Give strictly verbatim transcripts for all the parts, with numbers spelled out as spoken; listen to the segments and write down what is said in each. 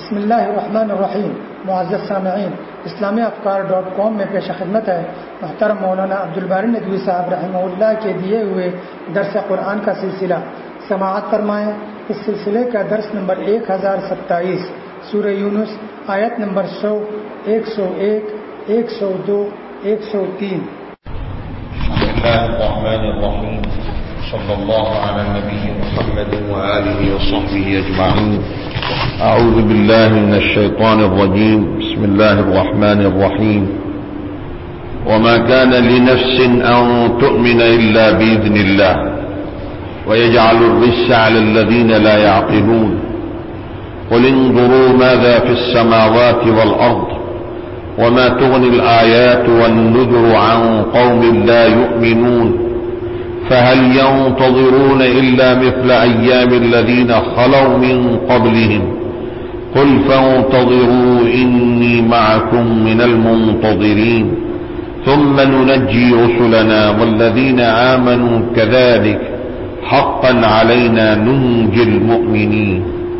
بسم اللہ الرحمن الرحیم. معزز سامعین، اسلامی افکار ڈاٹ کام میں پیش خدمت ہے محترم مولانا عبدالباری ندوی صاحب رحمہ اللہ کے دیے ہوئے درس قرآن کا سلسلہ. سماعت فرمائیں. اس سلسلے کا درس نمبر ایک ہزار ستائیس، سورہ یونس، آیت نمبر سو، ایک سو ایک، ایک سو دو، ایک سو تین. بسم اللہ الرحمن الرحیم. صلی اللہ علی نبی محمد وآلہ وصحبہ اجمعین. اعوذ باللہ من الشیطان الرجیم. بسم اللہ الرحمن الرحیم. وما كان لنفس ان تؤمن الا باذن الله ويجعل الرجس على الذين لا يعقلون. قل انظروا ماذا في السماوات والارض وما تغني الآيات والنذر عن قوم لا يؤمنون. فهل ينتظرون إلا مثل أيام الذين خلوا من قبلهم. قل فانتظروا إني معكم من المنتظرين ثم ننجي رسلنا والذين آمنوا كذلك حقا علينا ننجي المؤمنين.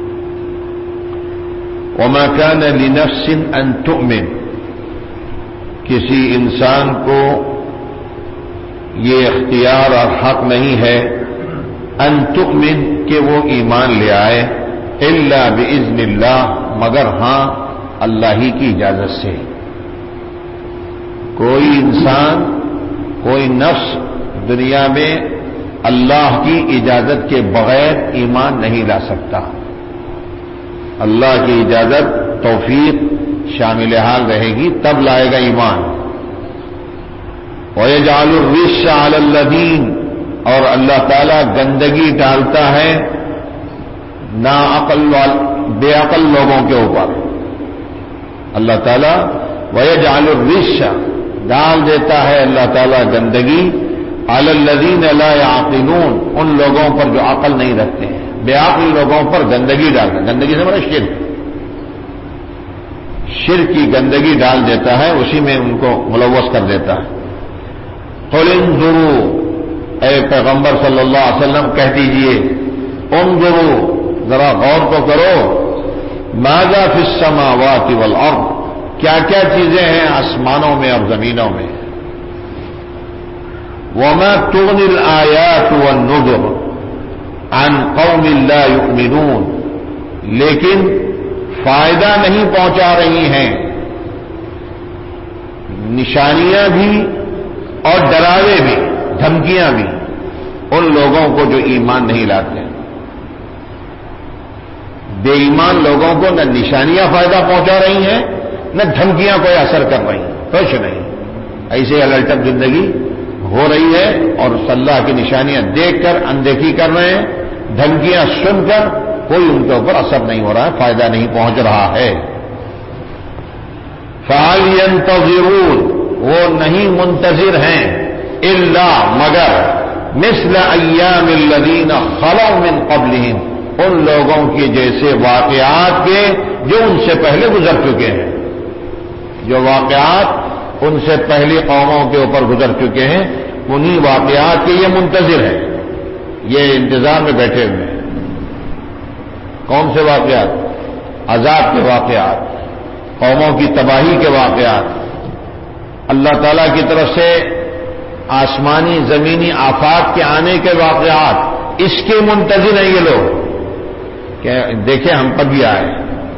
وما كان لنفس أن تؤمن، کسی انسان کو یہ اختیار اور حق نہیں ہے ان تؤمن کہ وہ ایمان لے آئے، الا باذن اللہ مگر ہاں اللہ ہی کی اجازت سے. کوئی انسان، کوئی نفس دنیا میں اللہ کی اجازت کے بغیر ایمان نہیں لا سکتا. اللہ کی اجازت، توفیق شامل حال رہے گی تب لائے گا ایمان. وَيَجْعَلُ الرِّجْسَ عَلَى الَّذِينَ، اور اللہ تعالیٰ گندگی ڈالتا ہے نا عقل بے عقل لوگوں کے اوپر. اللہ تعالیٰ وَيَجْعَلُ الرِّجْسَ ڈال دیتا ہے اللہ تعالیٰ گندگی عَلَى الَّذِينَ لَا يَعْقِلُونَ، ان لوگوں پر جو عقل نہیں رکھتے ہیں. بے عقل لوگوں پر گندگی ڈالتا ہے. گندگی سے مراد شرک، شرک کی گندگی ڈال دیتا ہے، اسی میں ان کو ملوث کر دیتا ہے. قل انظروا، اے پیغمبر صلی اللہ علیہ وسلم کہہ دیجئے انظروا، ذرا غور تو کرو، ماذا فی السماوات والارض، کیا کیا چیزیں ہیں آسمانوں میں اور زمینوں میں. وما تغنی الآیات والنذر عن قوم لا یؤمنون، لیکن فائدہ نہیں پہنچا رہی ہیں نشانیاں بھی اور ڈراوے بھی، دھمکیاں بھی ان لوگوں کو جو ایمان نہیں لاتے. بے ایمان لوگوں کو نہ نشانیاں فائدہ پہنچا رہی ہیں نہ دھمکیاں کوئی اثر کر رہی ہیں. کچھ نہیں، ایسے الٹپ زندگی ہو رہی ہے اور اللہ کی نشانیاں دیکھ کر اندیکھی کر رہے ہیں، دھمکیاں سن کر کوئی ان کے اوپر اثر نہیں ہو رہا ہے، فائدہ نہیں پہنچ رہا ہے. فَهَلْ يَنْتَظِرُونَ، وہ نہیں منتظر ہیں، الا مگر مثل ایام الذین خلوا من قبلہم، ان لوگوں کی جیسے واقعات کے جو ان سے پہلے گزر چکے ہیں. جو واقعات ان سے پہلی قوموں کے اوپر گزر چکے ہیں انہی واقعات کے یہ منتظر ہیں، یہ انتظار میں بیٹھے ہوئے ہیں. کون سے واقعات؟ عذاب کے واقعات، قوموں کی تباہی کے واقعات، اللہ تعالیٰ کی طرف سے آسمانی زمینی آفات کے آنے کے واقعات، اس کے منتظر ہیں یہ لوگ کہ دیکھیں ہم پر بھی آئے.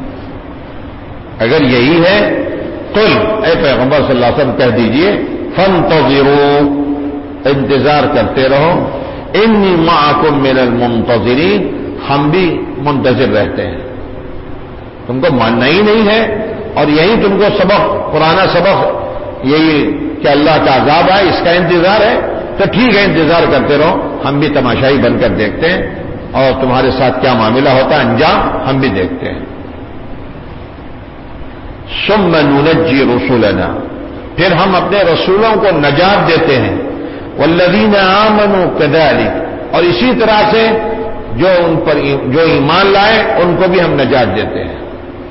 اگر یہی ہے قل، اے پیغمبر صلی اللہ علیہ وسلم کہہ دیجئے فانتظروا، انتظار کرتے رہو، انی معکم من المنتظرین، ہم بھی منتظر رہتے ہیں. تم کو ماننا ہی نہیں ہے اور یہی تم کو سبق، پرانا سبق یہی کہ اللہ کا عذاب آئے اس کا انتظار ہے، تو ٹھیک ہے انتظار کرتے رہو، ہم بھی تماشائی بن کر دیکھتے ہیں اور تمہارے ساتھ کیا معاملہ ہوتا ہے انجام ہم بھی دیکھتے ہیں. ثم ننجی رسلنا، پھر ہم اپنے رسولوں کو نجات دیتے ہیں. والذین آمنوا کذلک، اور اسی طرح سے جو ان پر جو ایمان لائے ان کو بھی ہم نجات دیتے ہیں.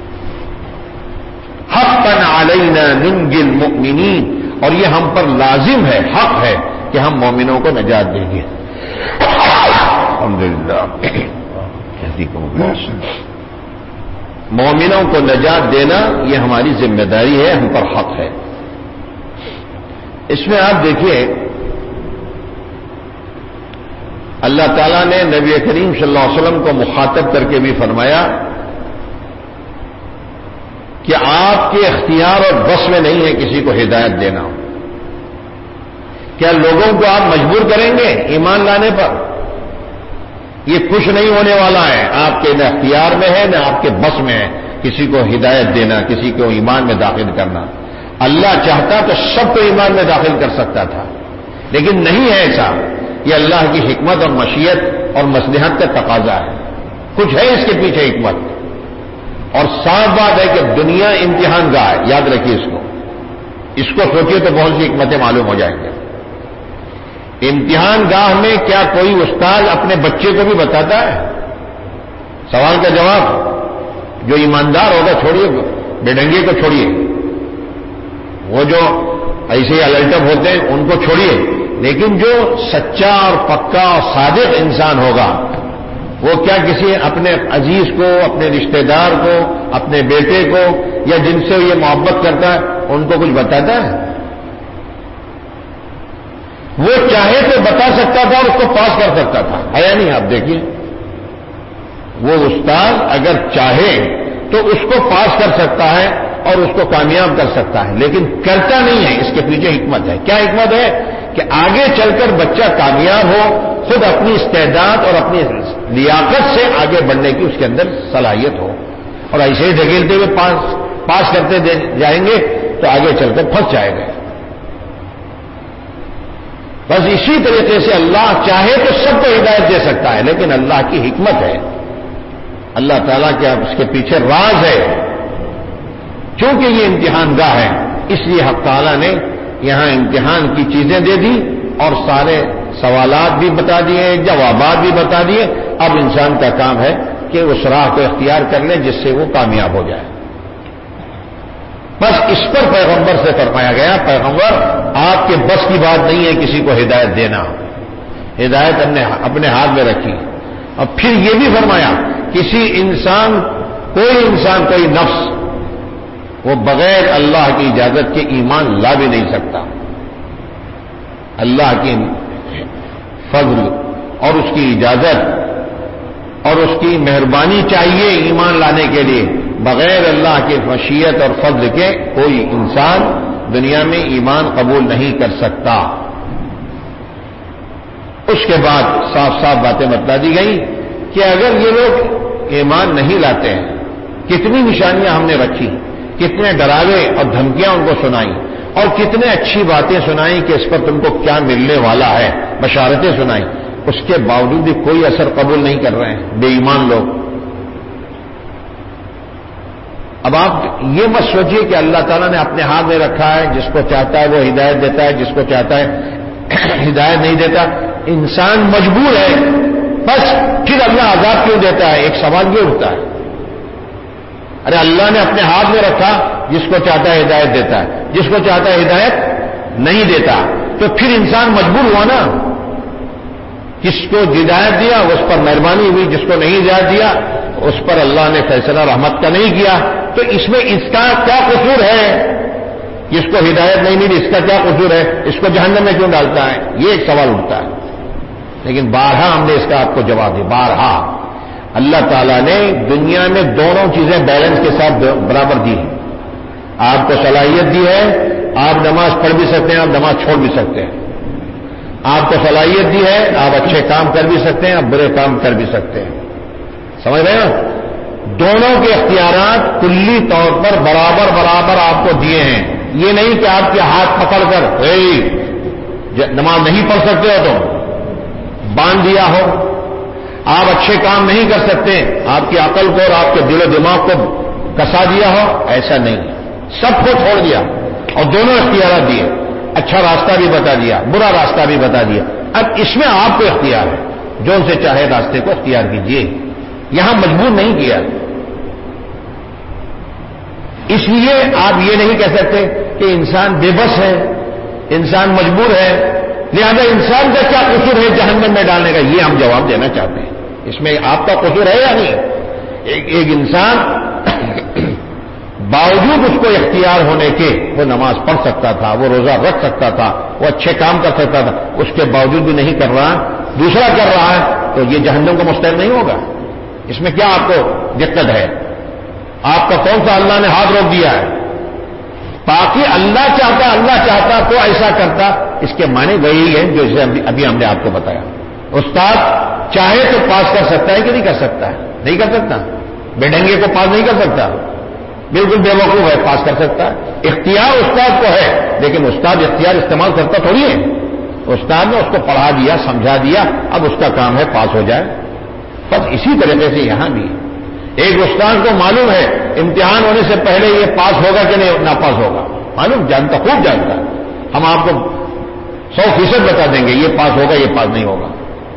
حقا علینا ننجی المؤمنین، اور یہ ہم پر لازم ہے، حق ہے کہ ہم مومنوں کو نجات دیں گے. الحمدللہ. مومنوں کو نجات دینا یہ ہماری ذمہ داری ہے، ہم پر حق ہے۔ اس میں آپ دیکھیے اللہ تعالیٰ نے نبی کریم صلی اللہ علیہ وسلم کو مخاطب کر کے بھی فرمایا کہ آپ کے اختیار اور بس میں نہیں ہے کسی کو ہدایت دینا۔ کیا لوگوں کو آپ مجبور کریں گے ایمان لانے پر؟ یہ کچھ نہیں ہونے والا ہے، آپ کے نہ اختیار میں ہے نہ آپ کے بس میں ہے کسی کو ہدایت دینا، کسی کو ایمان میں داخل کرنا۔ اللہ چاہتا تو سب کو ایمان میں داخل کر سکتا تھا، لیکن نہیں ہے ایسا۔ یہ اللہ کی حکمت اور مشیت اور مصلحت کا تقاضا ہے، کچھ ہے اس کے پیچھے حکمت۔ اور صاف بات ہے کہ دنیا امتحان گاہ ہے، یاد رکھیے اس کو، اس کو سوچیے تو بہت سی حکمتیں معلوم ہو جائیں گے۔ امتحان گاہ میں کیا کوئی استاد اپنے بچے کو بھی بتاتا ہے؟ سوال کا جواب، جو ایماندار ہوگا چھوڑیے، بےڈنگے کو چھوڑیے، وہ جو ایسے الرٹب ہوتے ہیں ان کو چھوڑیے، لیکن جو سچا اور پکا اور صادق انسان ہوگا وہ کیا کسی اپنے عزیز کو، اپنے رشتہ دار کو، اپنے بیٹے کو یا جن سے یہ محبت کرتا ہے ان کو کچھ بتاتا ہے؟ وہ چاہے تو بتا سکتا تھا اور اس کو پاس کر سکتا تھا، ہے یا نہیں؟ آپ دیکھیے، وہ استاد اگر چاہے تو اس کو پاس کر سکتا ہے اور اس کو کامیاب کر سکتا ہے، لیکن کرتا نہیں ہے۔ اس کے پیچھے حکمت ہے۔ کیا حکمت ہے؟ کہ آگے چل کر بچہ کامیاب ہو، خود اپنی استعداد اور اپنی لیاقت سے آگے بڑھنے کی اس کے اندر صلاحیت ہو، اور ایسے ہی ڈھکیلتے ہوئے پاس پاس کرتے جائیں گے تو آگے چل کر پھنس جائے گا۔ بس اسی طریقے سے اللہ چاہے تو سب کو ہدایت دے سکتا ہے، لیکن اللہ کی حکمت ہے، اللہ تعالیٰ کے اس کے پیچھے راز ہے۔ چونکہ یہ امتحان گاہ ہے، اس لیے حق تعالیٰ نے یہاں امتحان کی چیزیں دے دی اور سارے سوالات بھی بتا دیے، جوابات بھی بتا دیے۔ اب انسان کا کام ہے کہ اس راہ کو اختیار کر لے جس سے وہ کامیاب ہو جائے۔ بس اس پر پیغمبر سے فرمایا گیا، پیغمبر آپ کے بس کی بات نہیں ہے کسی کو ہدایت دینا، ہدایت ہم نے اپنے ہاتھ میں رکھی۔ اور پھر یہ بھی فرمایا کسی انسان، کوئی انسان، کوئی نفس وہ بغیر اللہ کی اجازت کے ایمان لا بھی نہیں سکتا۔ اللہ کی فضل اور اس کی اجازت اور اس کی مہربانی چاہیے ایمان لانے کے لیے۔ بغیر اللہ کی مشیت اور فضل کے کوئی انسان دنیا میں ایمان قبول نہیں کر سکتا۔ اس کے بعد صاف صاف باتیں بتلا دی گئی کہ اگر یہ لوگ ایمان نہیں لاتے ہیں، کتنی نشانیاں ہم نے رکھی، کتنے ڈراوے اور دھمکیاں ان کو سنائی، اور کتنے اچھی باتیں سنائی کہ اس پر تم کو کیا ملنے والا ہے، بشارتیں سنائی، اس کے باوجود بھی کوئی اثر قبول نہیں کر رہے ہیں بے ایمان لوگ۔ اب آپ یہ مت سوچیے کہ اللہ تعالیٰ نے اپنے ہاتھ میں رکھا ہے، جس کو چاہتا ہے وہ ہدایت دیتا ہے، جس کو چاہتا ہے ہدایت نہیں دیتا۔ انسان مجبور ہے، بس پھر اللہ عذاب کیوں دیتا ہے؟ ایک سوال یہ اٹھتا ہے۔ ارے اللہ نے اپنے ہاتھ میں رکھا، جس کو چاہتا ہے ہدایت دیتا ہے، جس کو چاہتا ہے ہدایت نہیں دیتا، تو پھر انسان مجبور ہوا نا۔ جس کو ہدایت دیا اس پر مہربانی ہوئی، جس کو نہیں ہدایت دیا اس پر اللہ نے فیصلہ رحمت کا نہیں کیا، تو اس میں اس کا کیا قصور ہے؟ جس کو ہدایت نہیں ملی اس کا کیا قصور ہے؟ اس کو جہنم میں کیوں ڈالتا ہے؟ یہ ایک سوال اٹھتا ہے۔ لیکن بارہا ہم نے اس کا آپ کو جواب دیا، بارہا اللہ تعالیٰ نے دنیا میں دونوں چیزیں بیلنس کے ساتھ برابر دی ہیں۔ آپ کو صلاحیت دی ہے، آپ نماز پڑھ بھی سکتے ہیں، آپ نماز چھوڑ بھی سکتے ہیں۔ آپ کو صلاحیت دی ہے، آپ اچھے کام کر بھی سکتے ہیں، آپ برے کام کر بھی سکتے ہیں۔ سمجھ رہے ہیں؟ دونوں کے اختیارات کلی طور پر برابر برابر آپ کو دیے ہیں۔ یہ نہیں کہ آپ کے ہاتھ پکڑ کر نماز نہیں پڑھ سکتے ہو تو باندھ دیا ہو، آپ اچھے کام نہیں کر سکتے، آپ کی عقل کو اور آپ کے دل و دماغ کو کسا دیا ہو، ایسا نہیں، سب کو چھوڑ دیا اور دونوں اختیارات دیے۔ اچھا راستہ بھی بتا دیا، برا راستہ بھی بتا دیا۔ اب اس میں آپ کو اختیار ہے، جو ان سے چاہے راستے کو اختیار کیجیے، یہاں مجبور نہیں کیا۔ اس لیے آپ یہ نہیں کہہ سکتے کہ انسان بے بس ہے، انسان مجبور ہے، لہذا انسان کا کیا قصور ہے جہنم میں ڈالنے کا؟ یہ ہم جواب دینا چاہتے ہیں۔ اس میں آپ کا قصور ہے یا نہیں؟ ایک, ایک انسان باوجود اس کو اختیار ہونے کے وہ نماز پڑھ سکتا تھا، وہ روزہ رکھ سکتا تھا، وہ اچھے کام کر سکتا تھا، اس کے باوجود بھی نہیں کر رہا، دوسرا کر رہا ہے، تو یہ جہنم کا مستحق نہیں ہوگا؟ اس میں کیا آپ کو دقت ہے؟ آپ کا کون سا اللہ نے ہاتھ روک دیا ہے؟ باقی اللہ چاہتا اللہ چاہتا تو ایسا کرتا، اس کے معنی وہی ہے جو اسے ابھی ہم نے آپ کو بتایا۔ استاد چاہے تو پاس کر سکتا ہے کہ نہیں کر سکتا ہے؟ نہیں کر سکتا۔ بیڈنگے کو پاس نہیں کر سکتا، بالکل بے وقوف ہے، پاس کر سکتا ہے۔ اختیار استاد کو ہے، لیکن استاد اختیار استعمال کرتا تھوڑی ہے۔ استاد نے اس کو پڑھا دیا، سمجھا دیا، اب اس کا کام ہے پاس ہو جائے۔ بس اسی طریقے سے یہاں بھی ایک استاد کو معلوم ہے امتحان ہونے سے پہلے یہ پاس ہوگا کہ نہیں ناپاس ہوگا، معلوم، جانتا، خوب جانتا ہے۔ ہم آپ کو سو فیصد بتا دیں گے یہ پاس ہوگا یہ پاس نہیں ہوگا۔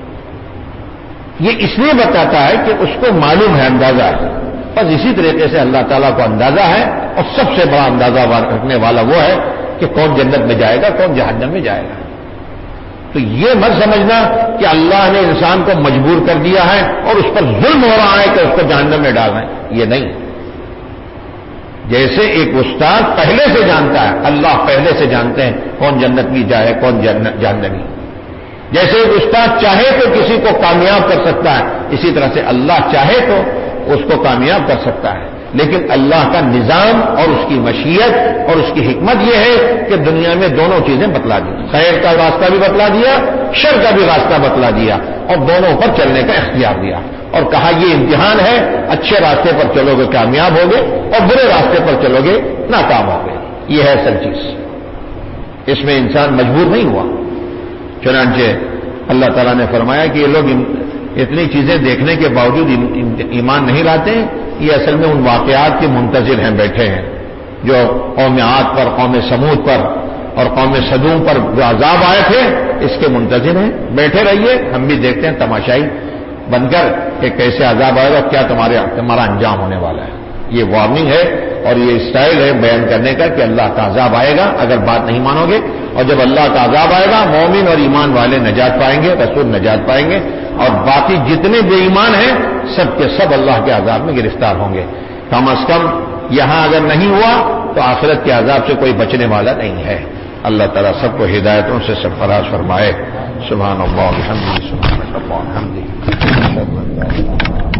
یہ اس لیے بتاتا ہے کہ اس کو معلوم ہے، اندازہ ہے۔ بس اسی طریقے سے اللہ تعالیٰ کو اندازہ ہے، اور سب سے بڑا اندازہ رکھنے والا وہ ہے کہ کون جنت میں جائے گا، کون جہنم میں جائے گا۔ تو یہ مت سمجھنا کہ اللہ نے انسان کو مجبور کر دیا ہے اور اس پر ظلم ہو رہا ہے کہ اس کو جہنم میں ڈال رہے ہیں، یہ نہیں۔ جیسے ایک استاد پہلے سے جانتا ہے، اللہ پہلے سے جانتے ہیں کون جنت میں جائے کون جہنمی۔ جیسے ایک استاد چاہے تو کسی کو کامیاب کر سکتا ہے، اسی طرح سے اللہ چاہے تو اس کو کامیاب کر سکتا ہے، لیکن اللہ کا نظام اور اس کی مشیت اور اس کی حکمت یہ ہے کہ دنیا میں دونوں چیزیں بتلا دی، خیر کا راستہ بھی بتلا دیا، شر کا بھی راستہ بتلا دیا، اور دونوں پر چلنے کا اختیار دیا، اور کہا یہ امتحان ہے، اچھے راستے پر چلو گے کامیاب ہوگے اور برے راستے پر چلو گے ناکام ہوگے۔ یہ ہے اصل چیز، اس میں انسان مجبور نہیں ہوا۔ چنانچہ اللہ تعالیٰ نے فرمایا کہ یہ لوگ اتنی چیزیں دیکھنے کے باوجود ایمان نہیں لاتے، یہ اصل میں ان واقعات کے منتظر ہیں، بیٹھے ہیں جو قوم عاد پر، قوم سمود پر اور قوم صدوم پر جو عذاب آئے تھے، اس کے منتظر ہیں۔ بیٹھے رہیے، ہم بھی دیکھتے ہیں تماشائی بن کر کہ کیسے عذاب آئے گا، کیا تمہارے تمہارا انجام ہونے والا ہے۔ یہ وارننگ ہے اور یہ اسٹائل ہے بیان کرنے کا کہ اللہ کا عذاب آئے گا اگر بات نہیں مانو گے، اور جب اللہ کا عذاب آئے گا مومن اور ایمان والے نجات پائیں گے، رسول نجات پائیں گے، اور باقی جتنے بے ایمان ہیں سب کے سب اللہ کے عذاب میں گرفتار ہوں گے۔ کم از کم یہاں اگر نہیں ہوا تو آخرت کے عذاب سے کوئی بچنے والا نہیں ہے۔ اللہ تعالیٰ سب کو ہدایتوں سے سرفراز فرمائے۔ سبحان اللہ والحمد للہ، سبحان اللہ والحمد للہ۔